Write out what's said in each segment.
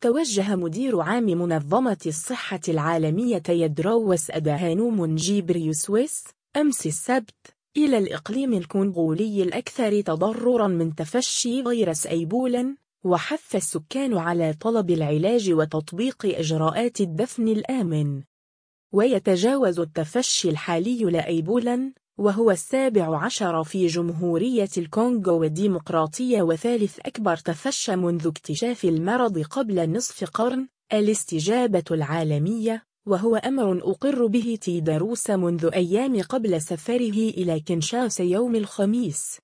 توجه مدير عام منظمة الصحة العالمية تيدروس أدهانوم جيبريوسوس أمس السبت إلى الإقليم الكونغولي الأكثر تضرراً من تفشي فيروس إيبولا، وحث السكان على طلب العلاج وتطبيق إجراءات الدفن الآمن. ويتجاوز التفشي الحالي لإيبولا، وهو 17 في جمهورية الكونغو الديمقراطية وثالث أكبر تفشي منذ اكتشاف المرض قبل نصف قرن، الاستجابة العالمية، وهو أمر أقر به تيدروس منذ أيام قبل سفره إلى كينشاسا يوم الخميس.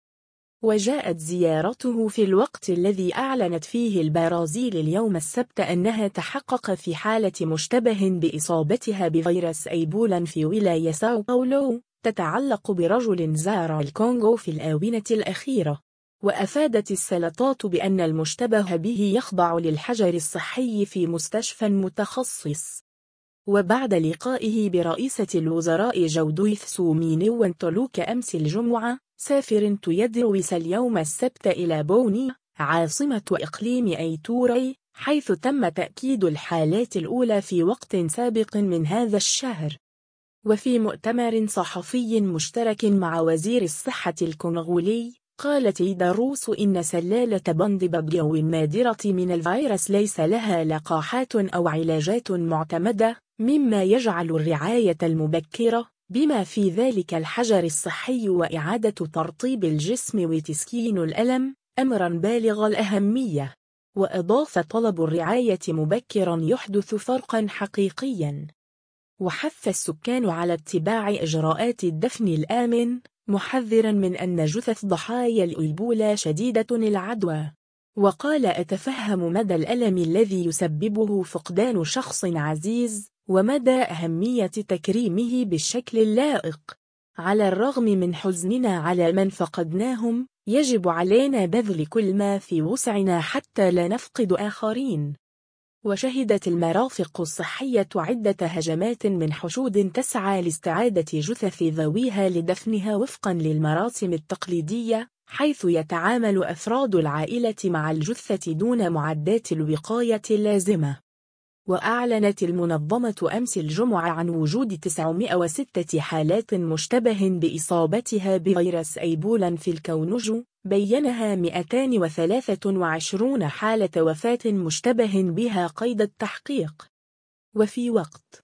وجاءت زيارته في الوقت الذي أعلنت فيه البرازيل اليوم السبت أنها تحقق في حالة مشتبه بإصابتها بفيروس إيبولا في ولاية ساو باولو، تتعلق برجل زار الكونغو في الآونة الأخيرة. وأفادت السلطات بأن المشتبه به يخضع للحجر الصحي في مستشفى متخصص. وبعد لقائه برئيسة الوزراء جودويث سوميني وانتولوك أمس الجمعة، سافر تيدروس اليوم السبت إلى بوني، عاصمة إقليم أيتوري، حيث تم تأكيد الحالات الأولى في وقت سابق من هذا الشهر. وفي مؤتمر صحفي مشترك مع وزير الصحة الكونغولي، قال تيدروس إن سلالة بندبجيو النادرة من الفيروس ليس لها لقاحات أو علاجات معتمدة، مما يجعل الرعاية المبكرة، بما في ذلك الحجر الصحي وإعادة ترطيب الجسم وتسكين الألم، أمرا بالغ الأهمية. وأضاف طلب الرعاية مبكرا يحدث فرقا حقيقيا. وحث السكان على اتباع إجراءات الدفن الآمن، محذرا من أن جثث ضحايا الإيبولا شديدة العدوى. وقال أتفهم مدى الألم الذي يسببه فقدان شخص عزيز، ومدى أهمية تكريمه بالشكل اللائق. على الرغم من حزننا على من فقدناهم، يجب علينا بذل كل ما في وسعنا حتى لا نفقد آخرين. وشهدت المرافق الصحية عدة هجمات من حشود تسعى لاستعادة جثث ذويها لدفنها وفقا للمراسم التقليدية، حيث يتعامل أفراد العائلة مع الجثة دون معدات الوقاية اللازمة. وأعلنت المنظمة أمس الجمعة عن وجود 906 حالات مشتبه بإصابتها بفيروس إيبولا في الكونغو، بينها 223 حالة وفاة مشتبه بها قيد التحقيق. وفي وقت